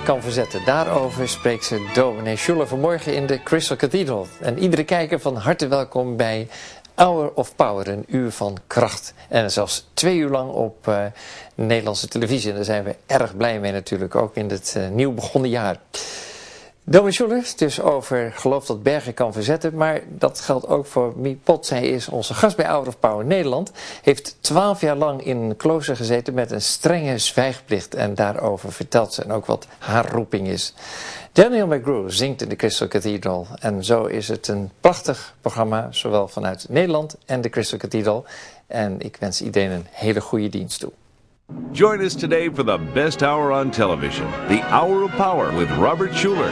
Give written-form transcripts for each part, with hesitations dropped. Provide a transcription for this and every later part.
kan verzetten. Daarover spreekt ze dominee Schuller vanmorgen in de Crystal Cathedral. En iedere kijker van harte welkom bij Hour of Power, een uur van kracht. En zelfs 2 uur lang op Nederlandse televisie. En daar zijn we erg blij mee natuurlijk, ook in het nieuw begonnen jaar. Dominee Schuller, dus over geloof dat bergen kan verzetten, maar dat geldt ook voor Mie Pot. Zij is onze gast bij Hour of Power Nederland, heeft 12 jaar lang in een klooster gezeten met een strenge zwijgplicht en daarover vertelt ze en ook wat haar roeping is. Daniel McGrew zingt in de Crystal Cathedral en zo is het een prachtig programma, zowel vanuit Nederland en de Crystal Cathedral. En ik wens iedereen een hele goede dienst toe. Join us today for the best hour on television, the Hour of Power with Robert Schuller.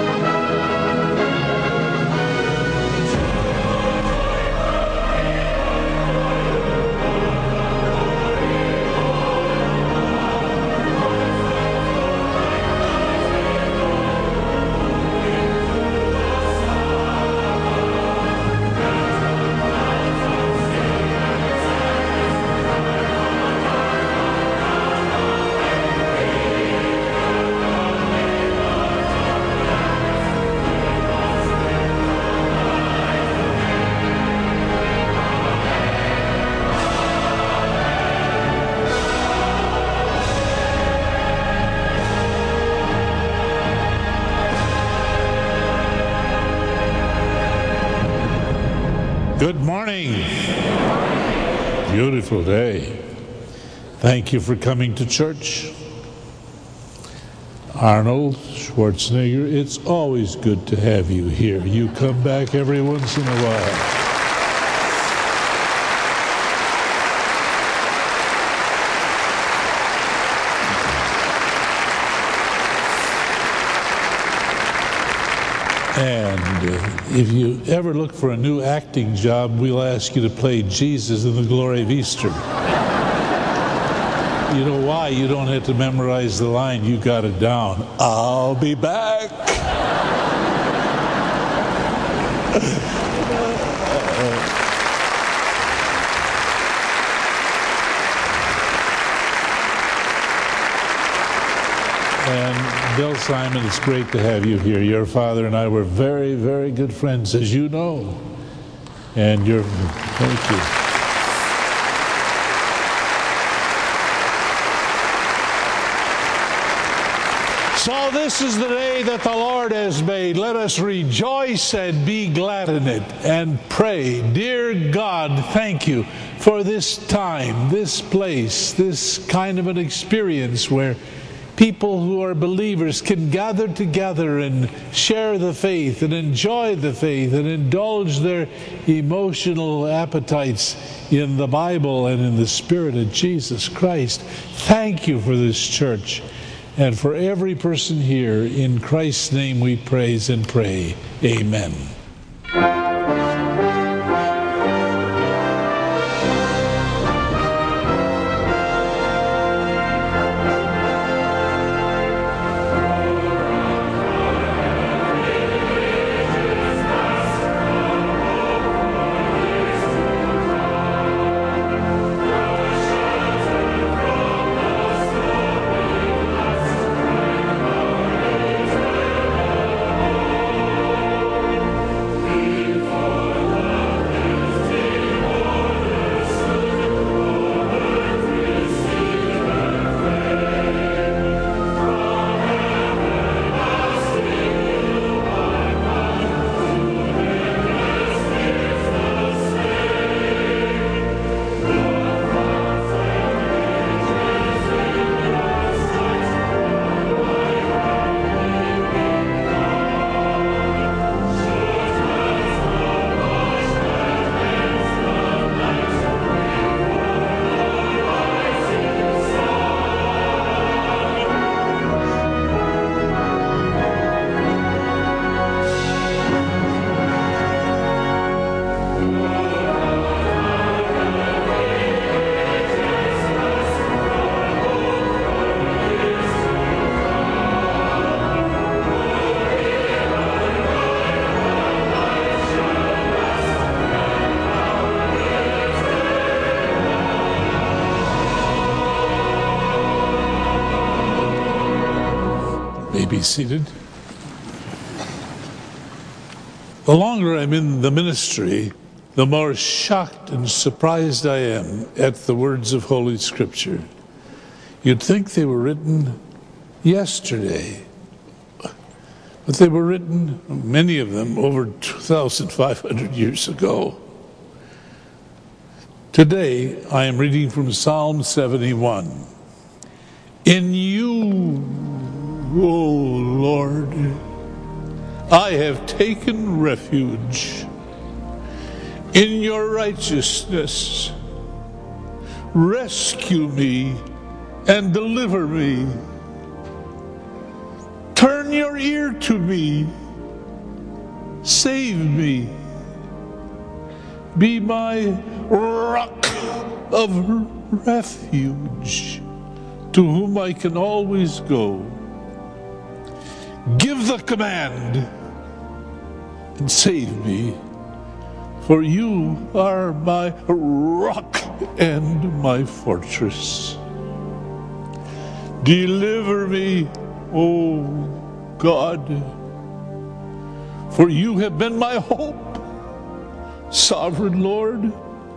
Good morning. Beautiful day. Thank you for coming to church. Arnold Schwarzenegger, it's always good to have you here. You come back every once in a while. And if you ever look for a new acting job, we'll ask you to play Jesus in the Glory of Easter. You know why? You don't have to memorize the line. You got it down. I'll be back. And Bill Simon, it's great to have you here. Your father and I were very, very good friends, as you know. And thank you. So this is the day that the Lord has made. Let us rejoice and be glad in it and pray. Dear God, thank you for this time, this place, this kind of an experience where people who are believers can gather together and share the faith and enjoy the faith and indulge their emotional appetites in the Bible and in the Spirit of Jesus Christ. Thank you for this church and for every person here. In Christ's name we praise and pray. Amen. be seated. The longer I'm in the ministry, the more shocked and surprised I am at the words of Holy Scripture. You'd think they were written yesterday, but they were written, many of them, over 2,500 years ago. Today, I am reading from Psalm 71. In you, O Lord, I have taken refuge. In your righteousness, rescue me and deliver me. Turn your ear to me. Save me. Be my rock of refuge, to whom I can always go. Give the command and save me, for you are my rock and my fortress. Deliver me, O God, for you have been my hope. Sovereign Lord,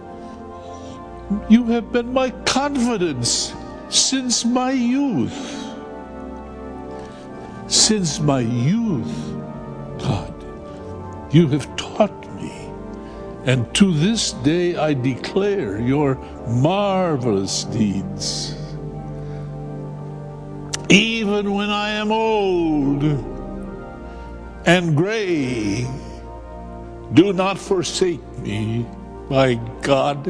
you have been my confidence since my youth. Since my youth, God, you have taught me, and to this day I declare your marvelous deeds. Even when I am old and gray, do not forsake me, my God,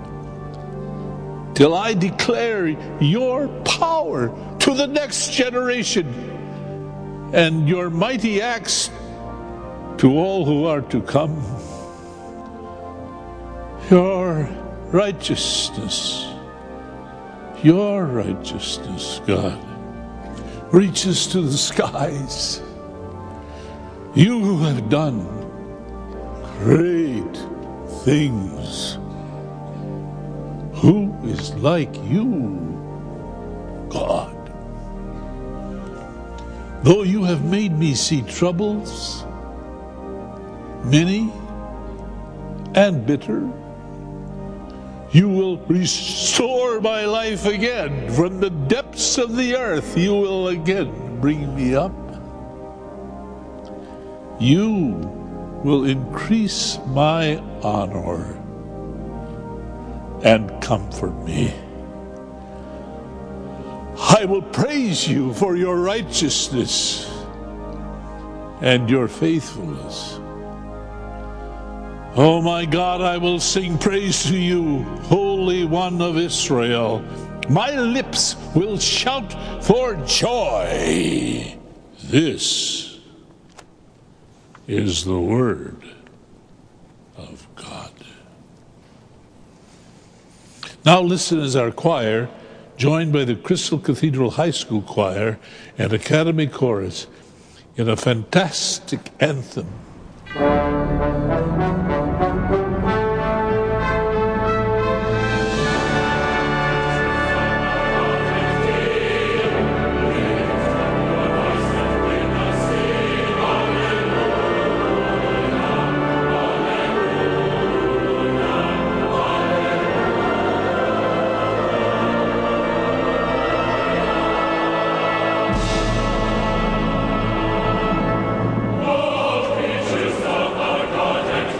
till I declare your power to the next generation and your mighty acts to all who are to come. Your righteousness, God, reaches to the skies. You have done great things. Who is like you, God? Though you have made me see troubles, many and bitter, you will restore my life again. From the depths of the earth, you will again bring me up. You will increase my honor and comfort me. I will praise you for your righteousness and your faithfulness. Oh my God, I will sing praise to you, Holy One of Israel. My lips will shout for joy. This is the word of God. Now listen as our choir, joined by the Crystal Cathedral High School Choir and Academy Chorus, in a fantastic anthem. Creatures of our God and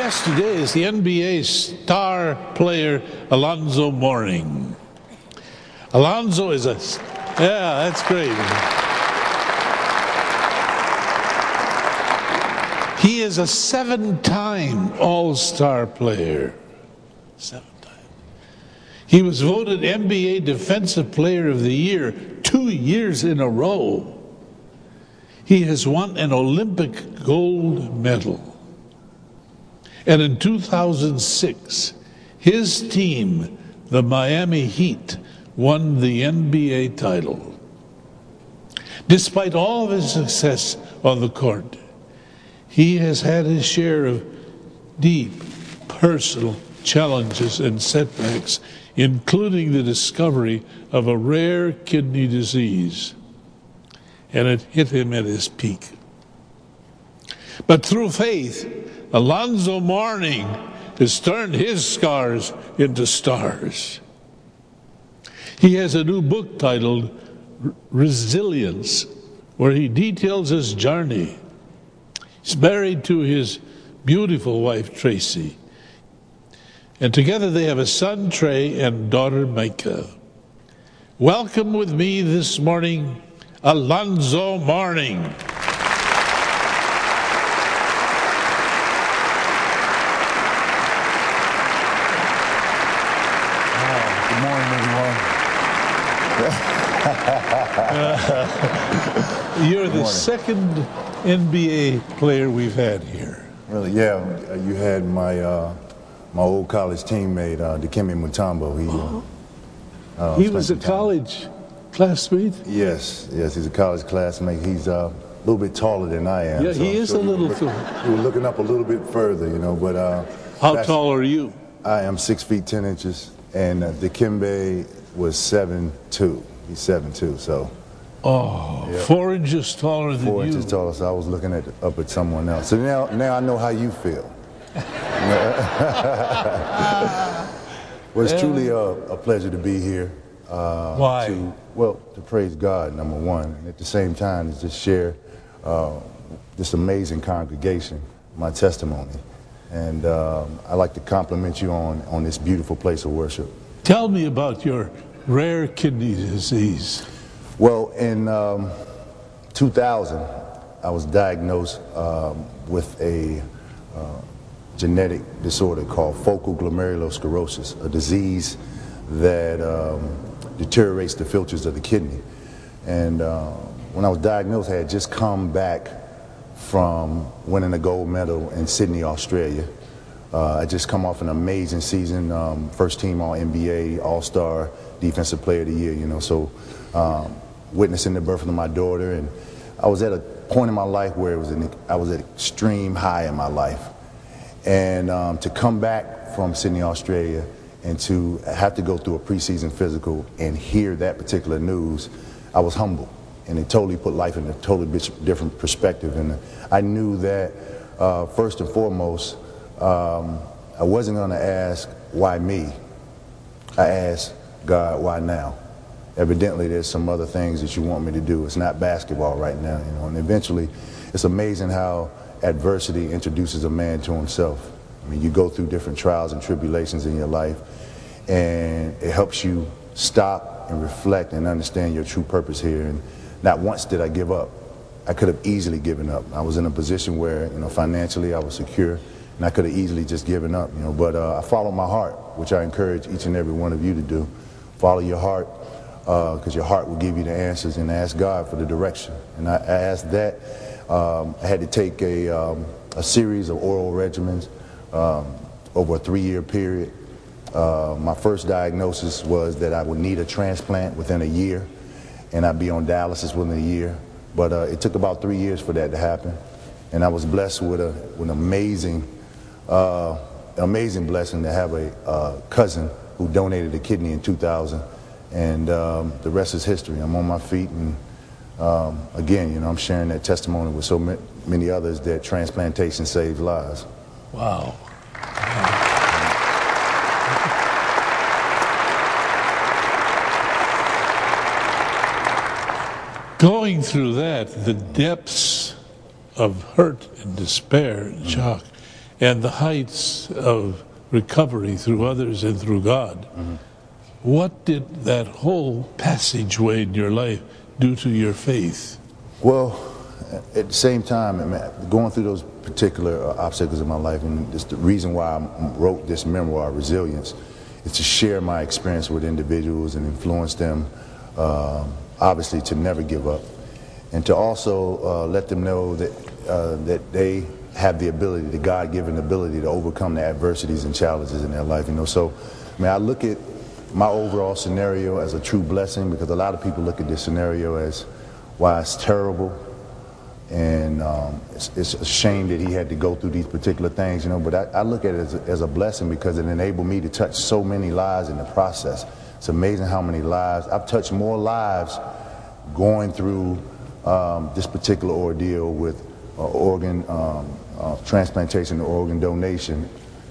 guest today is the NBA star player Alonzo Mourning. Alonzo is yeah, that's great. He is a 7-time All-Star player. 7 times. He was voted NBA Defensive Player of the Year 2 years in a row. He has won an Olympic gold medal. And in 2006, his team, the Miami Heat, won the NBA title. Despite all of his success on the court, he has had his share of deep personal challenges and setbacks, including the discovery of a rare kidney disease. And it hit him at his peak. But through faith, Alonzo Mourning has turned his scars into stars. He has a new book titled Resilience, where he details his journey. He's married to his beautiful wife, Tracy. And together they have a son, Trey, and daughter, Micah. Welcome with me this morning, Alonzo Mourning. Good morning, everyone. You're the second NBA player we've had here. Really, yeah. You had my old college teammate, Dikembe Mutombo. He was a college classmate? Yes, he's a college classmate. He's a little bit taller than I am. Yeah, he is a little taller. We were looking up a little bit further, but... How tall are you? I am 6 feet 10 inches, and Dikembe was 7'2". He's 7'2", so... Oh, yep. 4 inches taller than you. 4 inches taller, so I was looking up at someone else. So now I know how you feel. Well, it's truly a pleasure to be here. Why? To praise God, number one, and at the same time, to just share this amazing congregation, my testimony. And I'd like to compliment you on this beautiful place of worship. Tell me about your rare kidney disease. Well, in 2000, I was diagnosed with a genetic disorder called focal glomerulosclerosis, a disease that deteriorates the filters of the kidney. And when I was diagnosed, I had just come back from winning a gold medal in Sydney, Australia. I just come off an amazing season, first team All-NBA, All-Star, Defensive Player of the Year, so witnessing the birth of my daughter. And I was at a point in my life where I was at extreme high in my life. And to come back from Sydney, Australia, and to have to go through a preseason physical and hear that particular news, I was humbled. And it totally put life in a totally different perspective. And I knew that, first and foremost, I wasn't going to ask, why me? I asked God, why now? Evidently, there's some other things that you want me to do. It's not basketball right now, And eventually, it's amazing how adversity introduces a man to himself. I mean, you go through different trials and tribulations in your life, and it helps you stop and reflect and understand your true purpose here. And not once did I give up. I could have easily given up. I was in a position where, financially I was secure, and I could have easily just given up, But I followed my heart, which I encourage each and every one of you to do. Follow your heart, because your heart will give you the answers, and ask God for the direction. And I asked that. I had to take a series of oral regimens over a 3-year period. My first diagnosis was that I would need a transplant within a year, and I'd be on dialysis within a year. But it took about 3 years for that to happen. And I was blessed with an amazing blessing to have a cousin who donated a kidney in 2000. And the rest is history. I'm on my feet, and again, I'm sharing that testimony with so many others that transplantation saves lives. Wow. Going through that, the depths of hurt and despair and shock, and the heights of recovery through others and through God. Mm-hmm. What did that whole passageway in your life do to your faith? Well, at the same time, going through those particular obstacles in my life, and it's the reason why I wrote this memoir, Resilience, is to share my experience with individuals and influence them, obviously, to never give up, and to also let them know that they have the ability, the God-given ability, to overcome the adversities and challenges in their life. So, I look at my overall scenario as a true blessing, because a lot of people look at this scenario as why it's terrible, and it's a shame that he had to go through these particular things, but I look at it as a blessing, because it enabled me to touch so many lives in the process. It's amazing how many lives. I've touched more lives going through this particular ordeal with organ transplantation or organ donation,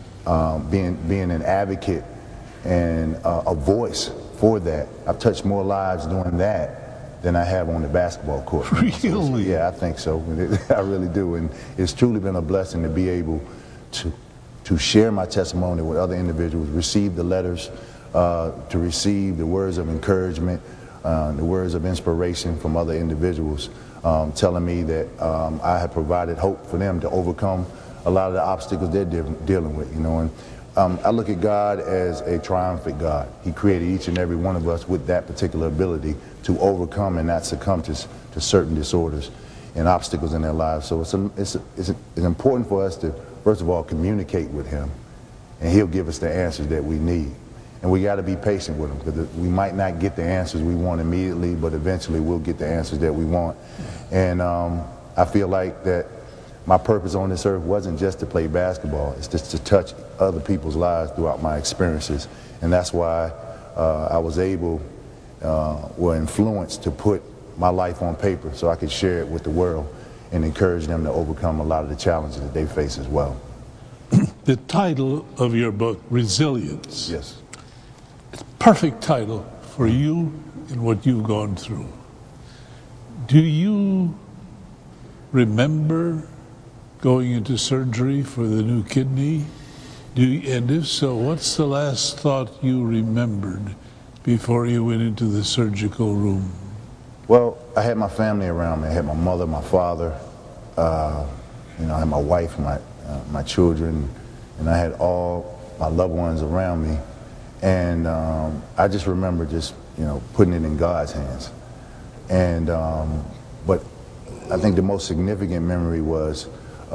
being an advocate and a voice for that. I've touched more lives doing that than I have on the basketball court. Really? So yeah, I think so. I really do. And it's truly been a blessing to be able to share my testimony with other individuals, receive the letters, to receive the words of encouragement, the words of inspiration from other individuals, telling me that I have provided hope for them to overcome a lot of the obstacles they're dealing with, And I look at God as a triumphant God. He created each and every one of us with that particular ability to overcome and not succumb to certain disorders and obstacles in their lives. So it's important for us to, first of all, communicate with him, and he'll give us the answers that we need. And we got to be patient with him, because we might not get the answers we want immediately, but eventually we'll get the answers that we want. And I feel like that my purpose on this earth wasn't just to play basketball. It's just to touch other people's lives throughout my experiences. And that's why I was able, or influenced, to put my life on paper so I could share it with the world and encourage them to overcome a lot of the challenges that they face as well. The title of your book, Resilience. Yes. It's a perfect title for you and what you've gone through. Do you remember going into surgery for the new kidney? And if so, what's the last thought you remembered before you went into the surgical room? Well, I had my family around me. I had my mother, my father, I had my wife, my children, and I had all my loved ones around me. And I just remember putting it in God's hands. And but I think the most significant memory was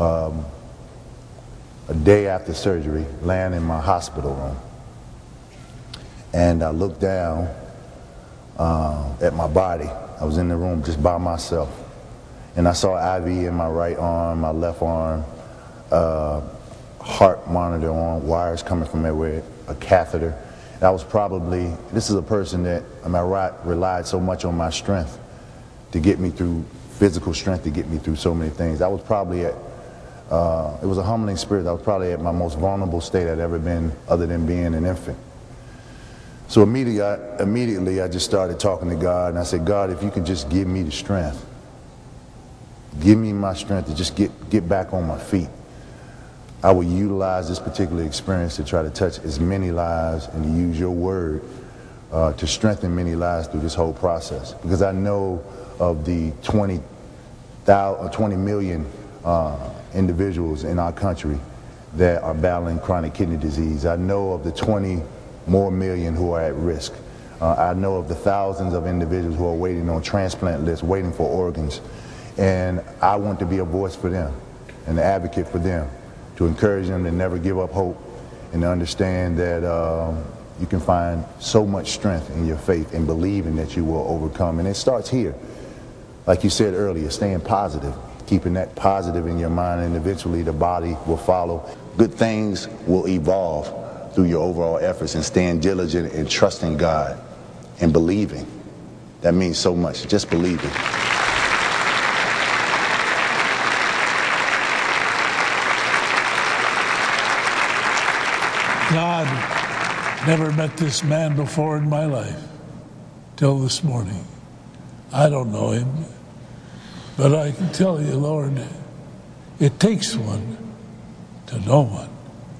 a day after surgery, laying in my hospital room, and I looked down at my body. I was in the room just by myself, and I saw IV in my right arm, my left arm, heart monitor on, wires coming from everywhere, a catheter. This is a person that relied so much on my strength to get me through, physical strength to get me through so many things. I was probably it was a humbling spirit. I was probably at my most vulnerable state I'd ever been, other than being an infant. So immediately I just started talking to God, and I said, God, if you can just give me the strength, give me my strength to just get back on my feet, I will utilize this particular experience to try to touch as many lives and to use your word to strengthen many lives through this whole process. Because I know of the 20 million individuals in our country that are battling chronic kidney disease. I know of the 20 more million who are at risk. I know of the thousands of individuals who are waiting on transplant lists, waiting for organs. And I want to be a voice for them, an advocate for them, to encourage them to never give up hope and to understand that you can find so much strength in your faith and believing that you will overcome. And it starts here. Like you said earlier, staying positive, keeping that positive in your mind, and eventually the body will follow. Good things will evolve through your overall efforts, and staying diligent and trusting God and believing. That means so much, just believing. God never met this man before in my life till this morning. I don't know him, but I can tell you, Lord, it takes one to no one.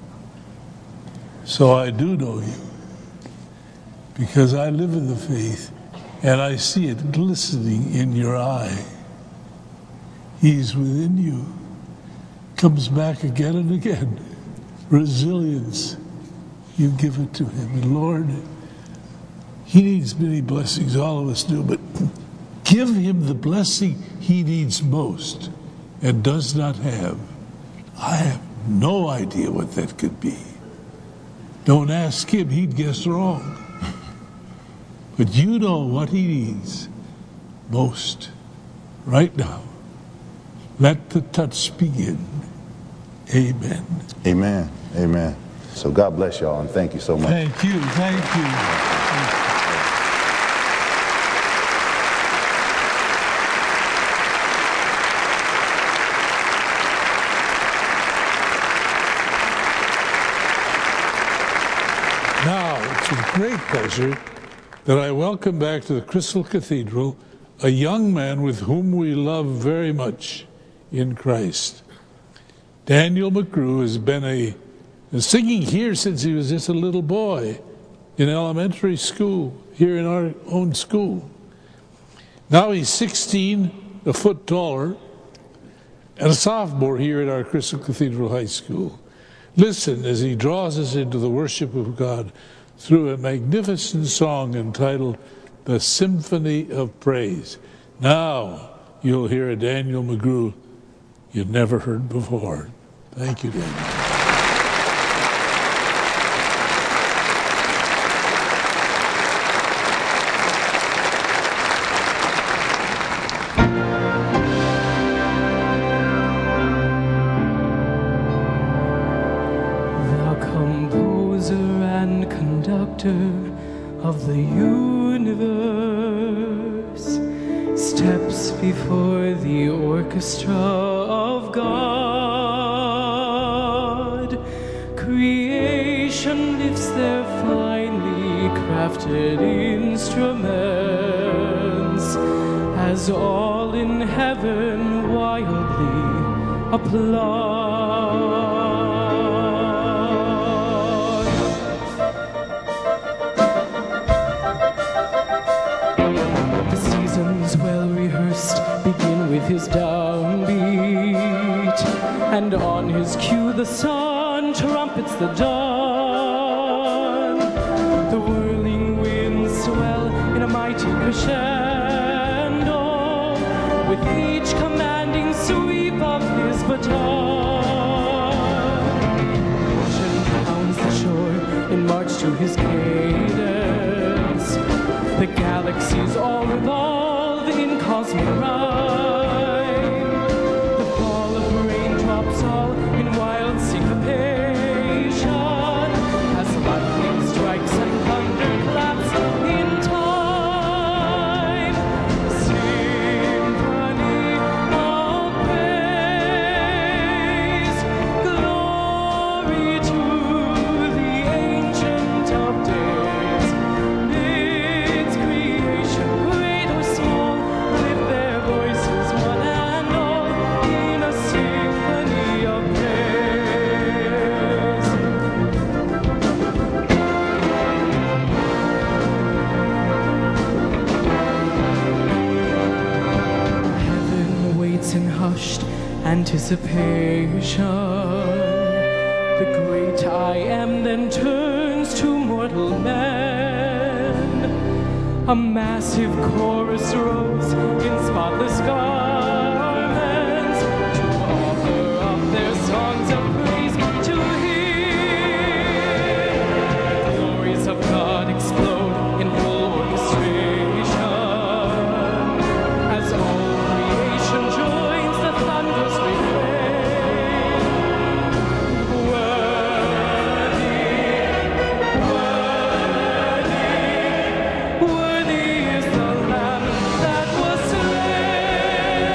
So I do know you, because I live in the faith, and I see it glistening in your eye. He's within you. Comes back again and again. Resilience. You give it to him. And Lord, he needs many blessings, all of us do, but give him the blessing he needs most and does not have. I have no idea what that could be. Don't ask him, he'd guess wrong. But you know what he needs most right now. Let the touch begin. Amen. Amen. Amen. So God bless y'all, and thank you so much. Thank you. Thank you. Now, it's a great pleasure that I welcome back to the Crystal Cathedral a young man with whom we love very much in Christ. Daniel McGrew has been singing here since he was just a little boy in elementary school, here in our own school. Now he's 16, a foot taller, and a sophomore here at our Crystal Cathedral High School. Listen as he draws us into the worship of God through a magnificent song entitled The Symphony of Praise. Now you'll hear a Daniel McGrew you've never heard before. Thank you, Daniel. Of the universe steps before the orchestra of God. Creation lifts their finely crafted instruments as all in heaven wildly applaud. Begin with his downbeat, and on his cue the sun trumpets the dawn. The whirling winds swell in a mighty crescendo, with each commanding sweep of his baton. Ocean pounds the shore in march to his cadence. The galaxies all revolve in cosmic rhyme. The fall of raindrops all in wild syncopation, as lightning strikes and thunder claps in time. Symphony of praise, glory to the Ancient of Days. Its creation, great or small, lift their voices one and all in a symphony of praise. Heaven waits in hushed anticipation. The great I Am then turns to mortal men. A massive chorus rose in spotless garments to offer up their songs of praise to Him. The glories of God explode in full orchestration as all creation joins the thunder's refrain. Worthy is the Lamb that was slain.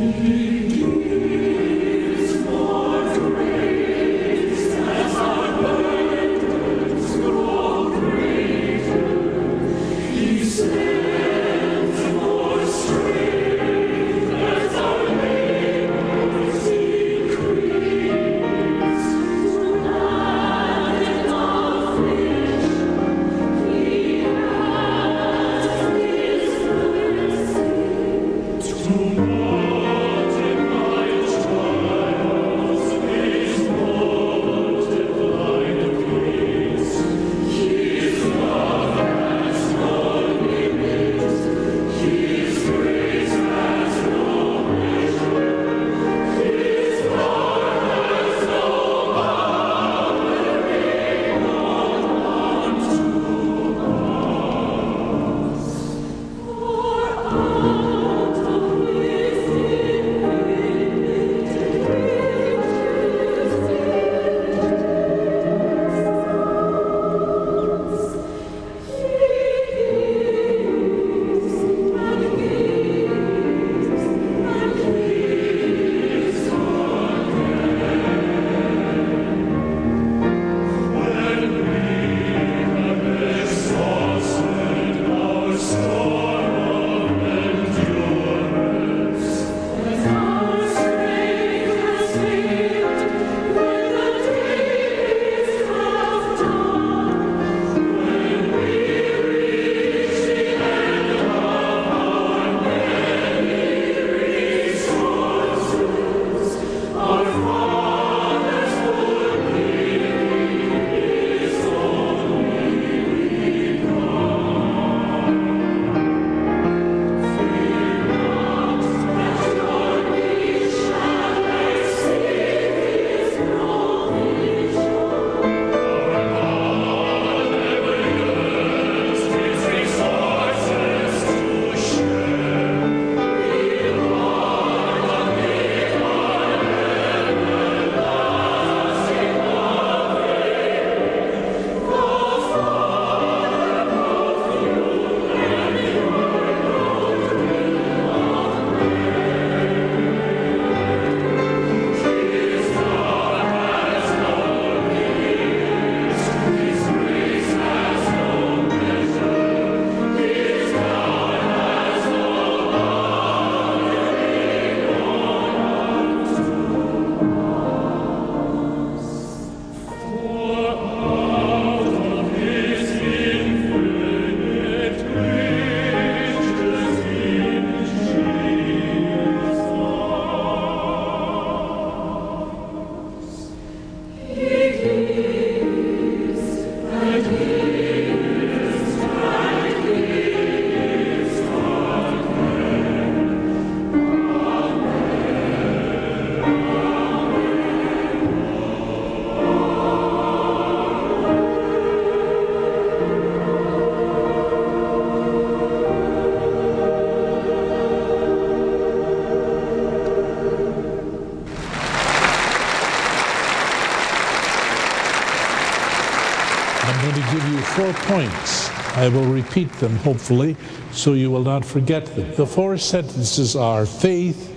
4 points. I will repeat them, hopefully, so you will not forget them. The 4 sentences are: faith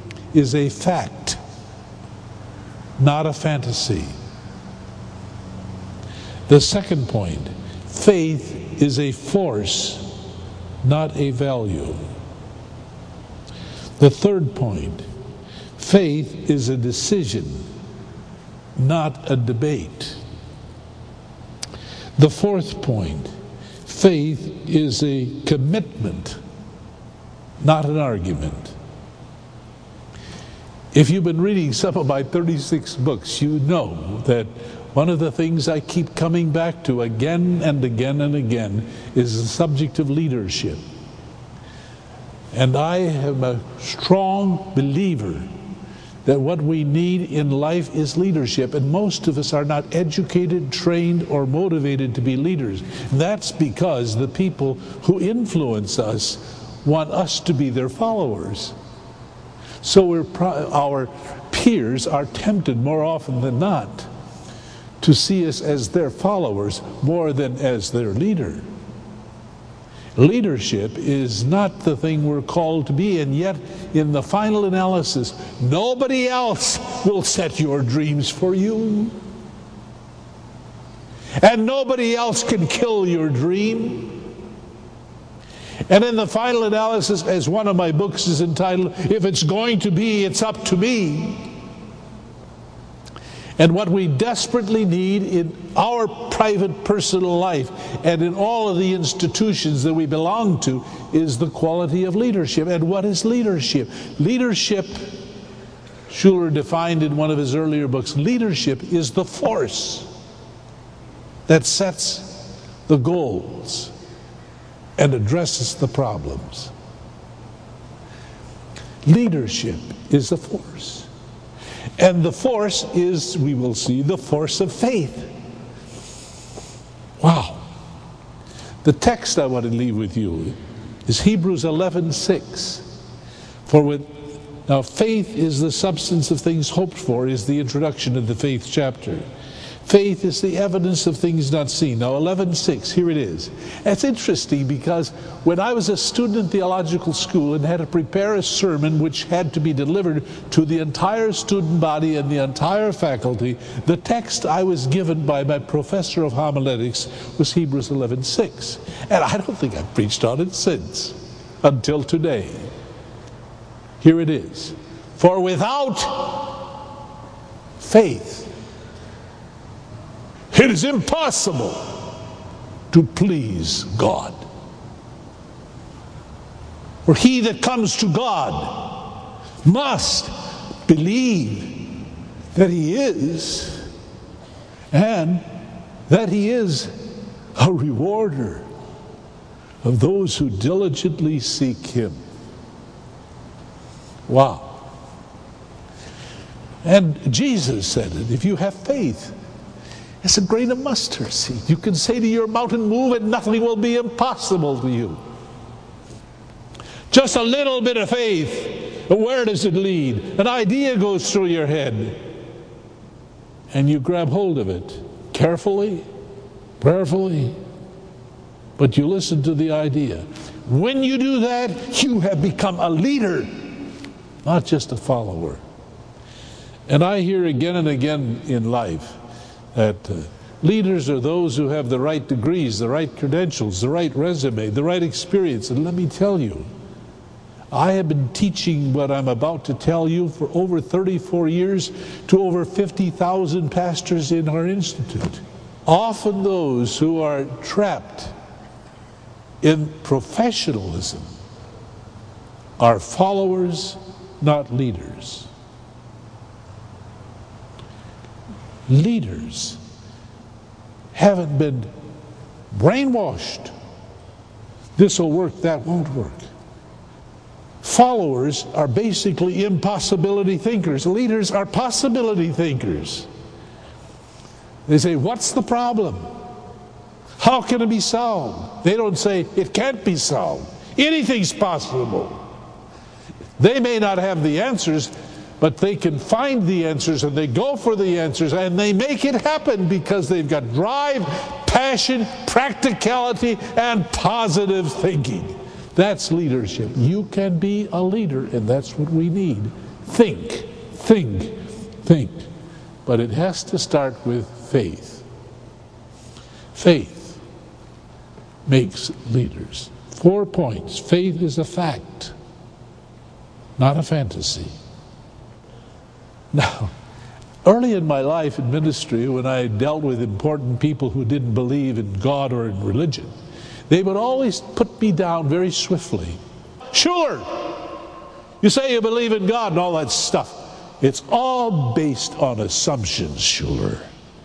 is a fact, not a fantasy. The second point, faith is a force, not a value. The third point, faith is a decision, not a debate. The fourth point, faith is a commitment, not an argument. If you've been reading some of my 36 books, you know that one of the things I keep coming back to again and again and again is the subject of leadership. And I am a strong believer that what we need in life is leadership, and most of us are not educated, trained, or motivated to be leaders. That's because the people who influence us want us to be their followers. So our peers are tempted more often than not to see us as their followers more than as their leader. Leadership is not the thing we're called to be, and yet in the final analysis, nobody else will set your dreams for you. And nobody else can kill your dream. And in the final analysis, as one of my books is entitled, if it's going to be, it's up to me. And what we desperately need in our private personal life and in all of the institutions that we belong to is the quality of leadership. And what is leadership? Leadership, Schuller defined in one of his earlier books, leadership is the force that sets the goals and addresses the problems. Leadership is the force. And the force is, we will see, the force of faith. Wow. The text I want to leave with you is Hebrews 11:6. Now faith is the substance of things hoped for, is the introduction of the faith chapter. Faith is the evidence of things not seen. Now 11:6, here it is. It's interesting because when I was a student in theological school and had to prepare a sermon which had to be delivered to the entire student body and the entire faculty, the text I was given by my professor of homiletics was Hebrews 11:6. And I don't think I've preached on it since, until today. Here it is. For without faith, it is impossible to please God. For he that comes to God must believe that he is, and that he is a rewarder of those who diligently seek him. Wow. And Jesus said it, if you have faith, it's a grain of mustard seed. You can say to your mountain, move, and nothing will be impossible to you. Just a little bit of faith. But where does it lead? An idea goes through your head. And you grab hold of it. Carefully, prayerfully. But you listen to the idea. When you do that, you have become a leader, not just a follower. And I hear again and again in life that leaders are those who have the right degrees, the right credentials, the right resume, the right experience. And let me tell you, I have been teaching what I'm about to tell you for over 34 years to over 50,000 pastors in our institute. Often those who are trapped in professionalism are followers, not leaders. Leaders haven't been brainwashed. This will work, that won't work. Followers are basically impossibility thinkers. Leaders are possibility thinkers. They say, what's the problem? How can it be solved? They don't say, it can't be solved. Anything's possible. They may not have the answers, but they can find the answers, and they go for the answers, and they make it happen because they've got drive, passion, practicality, and positive thinking. That's leadership. You can be a leader, and that's what we need. Think, think, think. But it has to start with faith. Faith makes leaders. 4 points. Faith is a fact, not a fantasy. Now, early in my life in ministry, when I dealt with important people who didn't believe in God or in religion, they would always put me down very swiftly. Schuller, you say you believe in God and all that stuff. It's all based on assumptions, Schuller.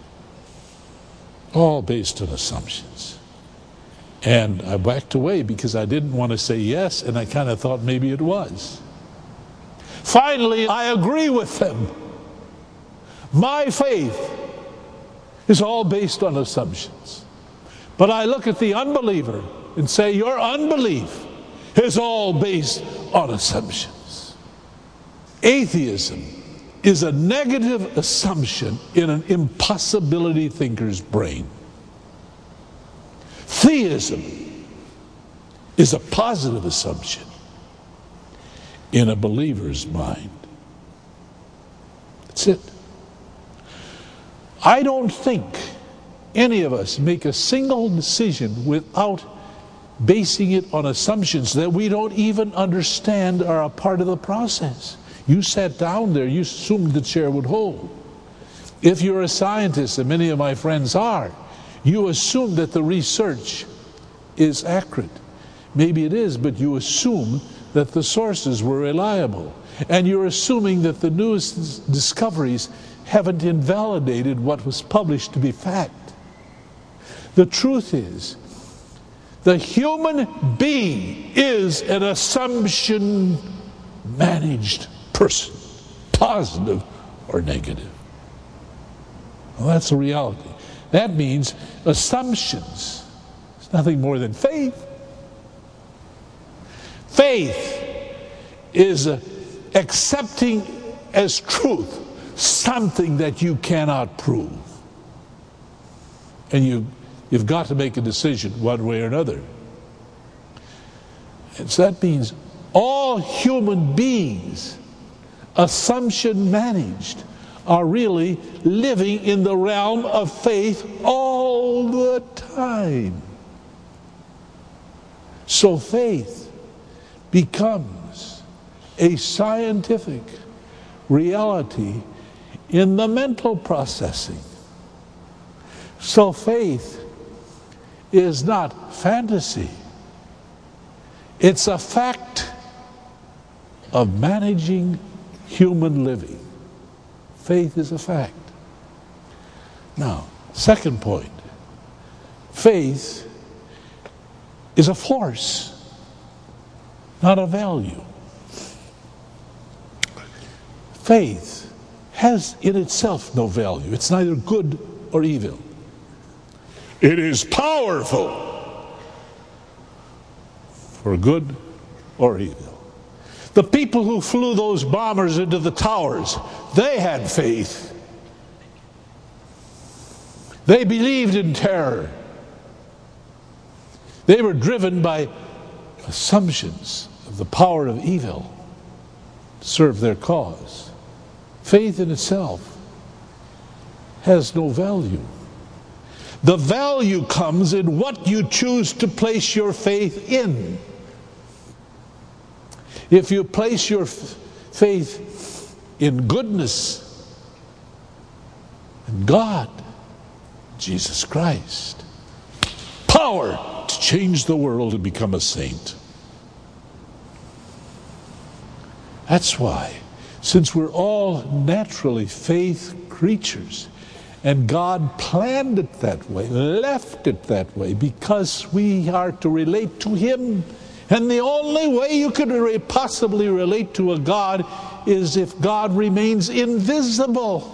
All based on assumptions. And I backed away because I didn't want to say yes, and I kind of thought maybe it was. Finally, I agree with them. My faith is all based on assumptions. But I look at the unbeliever and say, your unbelief is all based on assumptions. Atheism is a negative assumption in an impossibility thinker's brain. Theism is a positive assumption in a believer's mind. That's it. I don't think any of us make a single decision without basing it on assumptions that we don't even understand are a part of the process. You sat down there, you assumed the chair would hold. If you're a scientist, and many of my friends are, you assume that the research is accurate. Maybe it is, but you assume that the sources were reliable. And you're assuming that the newest discoveries haven't invalidated what was published to be fact. The truth is, the human being is an assumption-managed person, positive or negative. Well, that's the reality. That means assumptions. It's nothing more than faith. Faith is accepting as truth something that you cannot prove. And you've got to make a decision one way or another. And so that means all human beings, assumption managed, are really living in the realm of faith all the time. So faith becomes a scientific reality in the mental processing. So faith is not fantasy. It's a fact of managing human living. Faith is a fact. Now, second point. Faith is a force, not a value. Faith has in itself no value. It's neither good or evil. It is powerful for good or evil. The people who flew those bombers into the towers, they had faith. They believed in terror. They were driven by assumptions of the power of evil to serve their cause. Faith in itself has no value. The value comes in what you choose to place your faith in. If you place your faith in goodness and God, Jesus Christ, power to change the world and become a saint. That's why, since we're all naturally faith creatures, and God planned it that way, left it that way, because we are to relate to Him. And the only way you could possibly relate to a God is if God remains invisible.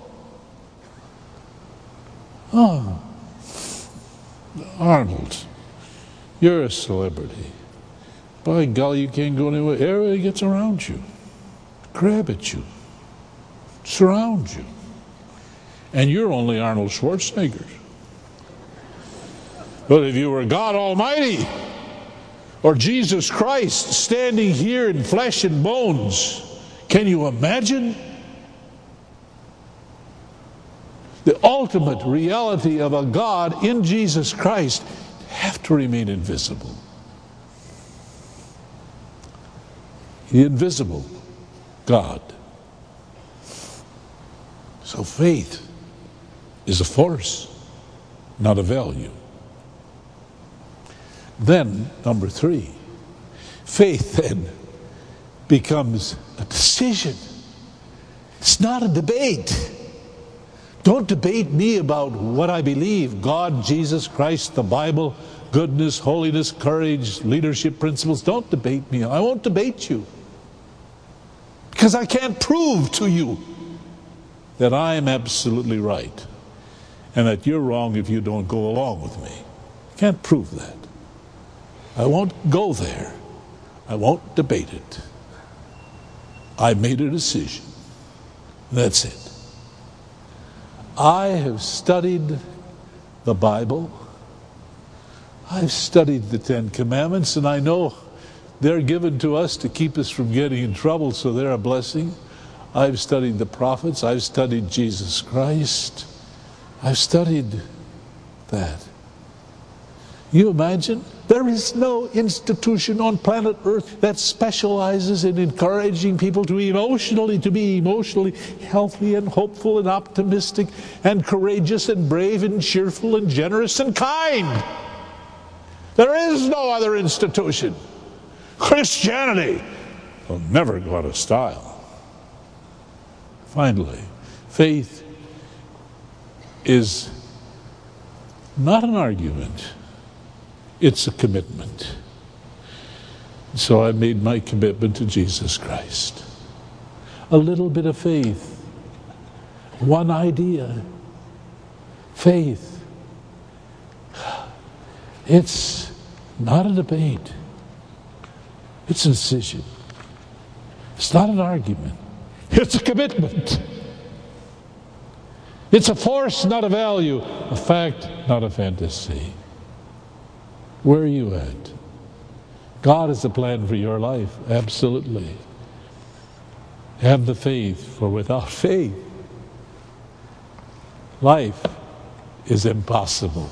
Oh, Arnold, you're a celebrity. By golly, you can't go anywhere. Everybody gets around you, grab at you, surround you. And you're only Arnold Schwarzenegger. But if you were God Almighty, or Jesus Christ standing here in flesh and bones, can you imagine? The ultimate reality of a God in Jesus Christ have to remain invisible. The invisible God. So faith is a force, not a value. Then, number 3, faith then becomes a decision. It's not a debate. Don't debate me about what I believe. God, Jesus Christ, the Bible, goodness, holiness, courage, leadership principles. Don't debate me. I won't debate you. Because I can't prove to you that I am absolutely right and that you're wrong if you don't go along with me. I can't prove that. I won't go there. I won't debate it. I made a decision. That's it. I have studied the Bible. I've studied the Ten Commandments, and I know they're given to us to keep us from getting in trouble, so they're a blessing. I've studied the prophets. I've studied Jesus Christ. I've studied that. You imagine? There is no institution on planet Earth that specializes in encouraging people to be emotionally healthy and hopeful and optimistic and courageous and brave and cheerful and generous and kind. There is no other institution. Christianity will never go out of style. Finally, faith is not an argument. It's a commitment. So I made my commitment to Jesus Christ. A little bit of faith. One idea. Faith. It's not a debate. It's a decision. It's not an argument. It's a commitment. It's a force, not a value. A fact, not a fantasy. Where are you at? God has a plan for your life, absolutely. Have the faith, for without faith, life is impossible.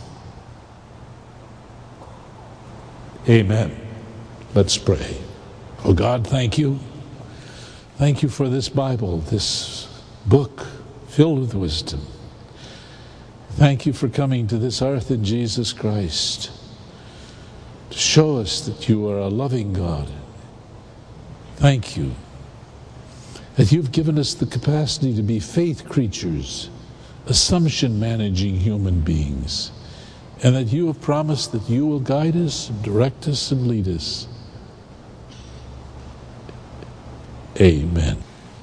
Amen. Let's pray. Oh God, thank you. Thank you for this Bible, this book filled with wisdom. Thank you for coming to this earth in Jesus Christ to show us that you are a loving God. Thank you that you've given us the capacity to be faith creatures, assumption managing human beings, and that you have promised that you will guide us, direct us, and lead us. Amen.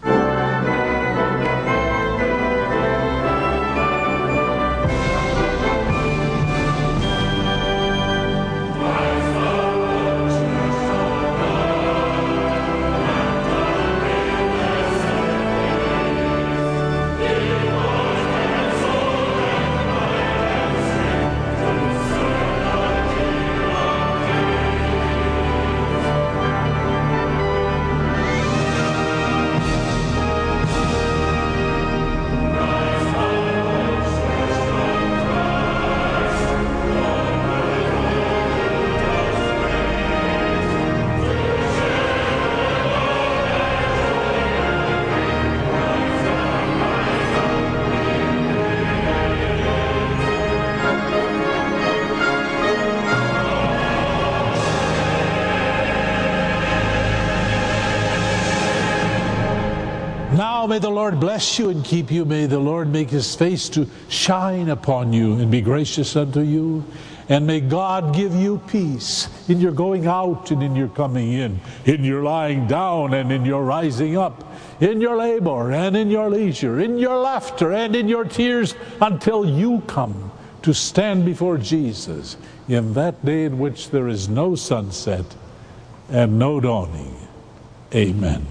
Now may the Lord bless you and keep you. May the Lord make his face to shine upon you and be gracious unto you. And may God give you peace in your going out and in your coming in your lying down and in your rising up, in your labor and in your leisure, in your laughter and in your tears, until you come to stand before Jesus in that day in which there is no sunset and no dawning. Amen.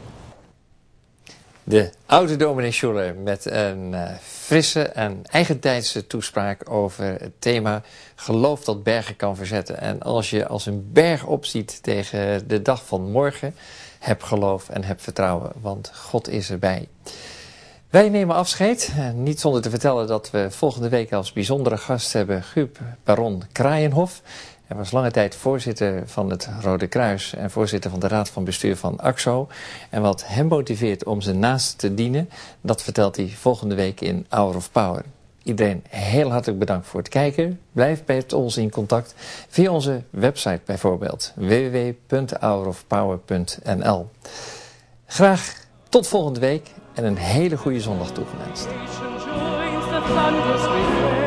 De oude dominee Schuller met een frisse en eigentijdse toespraak over het thema geloof dat bergen kan verzetten. En als je als een berg opziet tegen de dag van morgen, heb geloof en heb vertrouwen, want God is erbij. Wij nemen afscheid, niet zonder te vertellen dat we volgende week als bijzondere gast hebben Guub Baron Kraaienhof. Hij was lange tijd voorzitter van het Rode Kruis en voorzitter van de Raad van Bestuur van AXO. En wat hem motiveert om zijn naasten te dienen, dat vertelt hij volgende week in Hour of Power. Iedereen heel hartelijk bedankt voor het kijken. Blijf met ons in contact via onze website bijvoorbeeld www.hourofpower.nl. Graag tot volgende week en een hele goede zondag toegewenst.